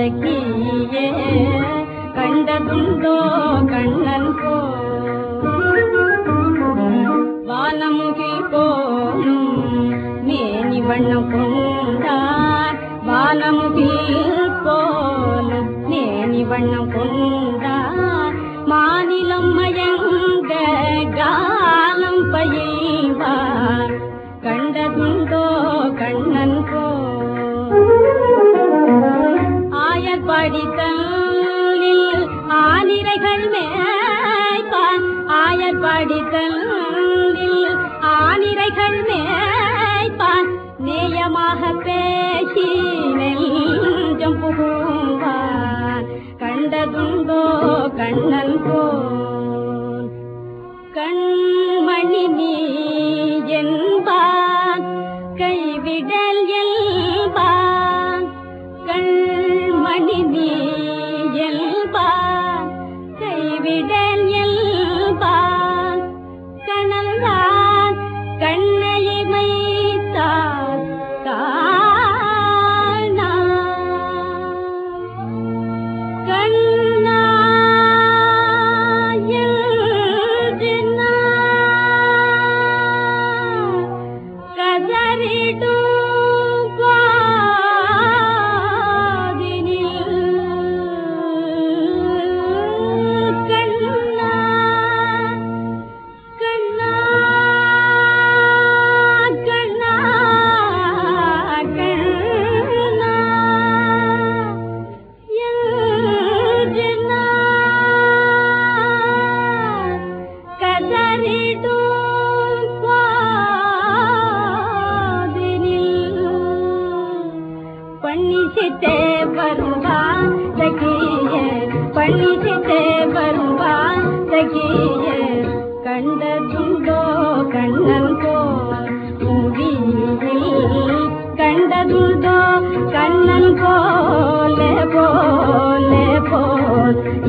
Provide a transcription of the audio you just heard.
சகியே கண்டதுண்டோ கண்ணன் போ வானமுகி போலும் மேனி வண்ணம் கொண்டார் வானமுகி போலும் மேனி வண்ணம் கொண்டார் மாநிலம் மயங்க காலம் பயில்வார் கண்டதுண்டோ கண்ணன் போ ஆயர் படித்தலில் ஆனிரைகள் மேய்ப்பான் ஆயர் படித்தலில் ஆனிரைகள் மேய்ப்பான் நேயமாக பேசி நெஞ்சம் புகுவான் கண்டதுண்டோ கண்ணன் போல் கண்மணி நீ என்பான் கைவிடல் என்பான் கண்மணி நீ என்பான் கைவிடல் என்பான் கணல்தான் கண்ணையை வைத்தான் காணா கண்ணா கதறிடும் பாதினில் கண்ணா கண்ணா கண்ணா கண்ணா எல்ஜனா கதறிடும் பணிசித்தே வருவான் சகியே பணிசித்தே வருவான் சகியே கண்டதுண்டோ கண்ணன் போல் புவியில் கண்டதுண்டோ கண்ணன் போலே போலே போல்